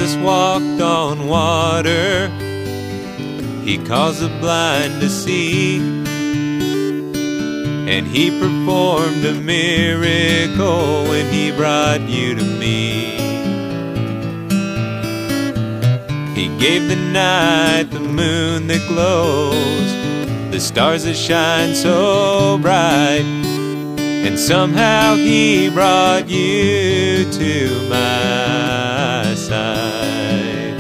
Jesus walked on water. He caused the blind to see, and He performed a miracle when He brought you to me. He gave the night the moon that glows, the stars that shine so bright, and somehow He brought you to my side.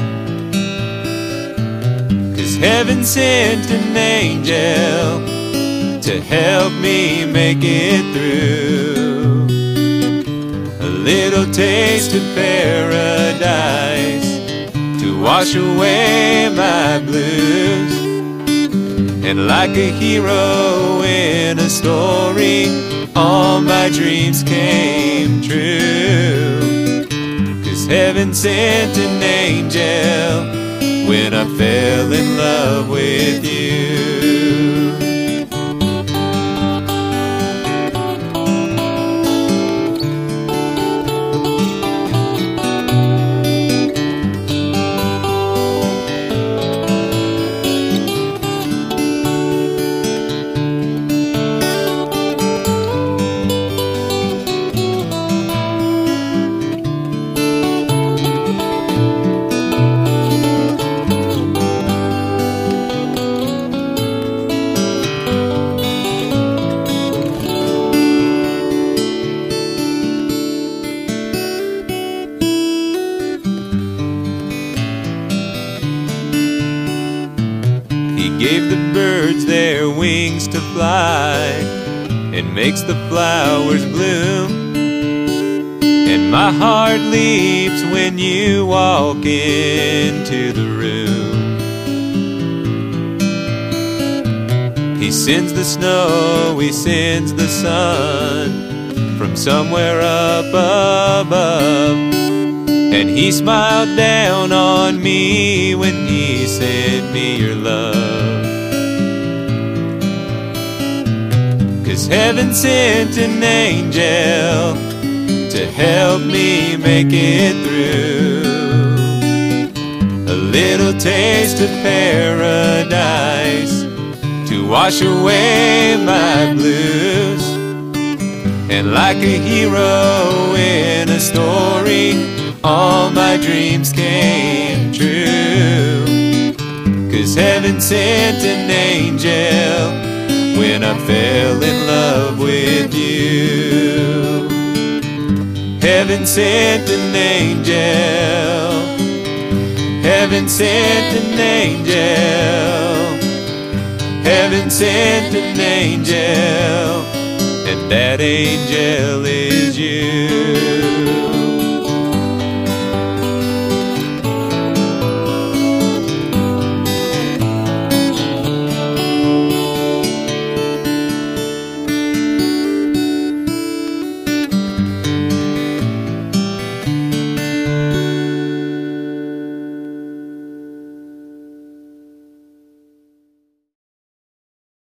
'Cause heaven sent an angel to help me make it through. A little taste of paradise to wash away my blues. And like a hero in a story, all my dreams came true. 'Cause heaven sent an angel when I fell in love with you. He gave the birds their wings to fly, and makes the flowers bloom. And my heart leaps when you walk into the room. He sends the snow, He sends the sun from somewhere up above. And He smiled down on me when He sent me your love. 'Cause heaven sent an angel to help me make it through. A little taste of paradise to wash away my blues. And like a hero in a story, all my dreams came true. 'Cause heaven sent an angel when I fell in love with you. Heaven sent an angel. Heaven sent an angel. Heaven sent an angel, and that angel is you.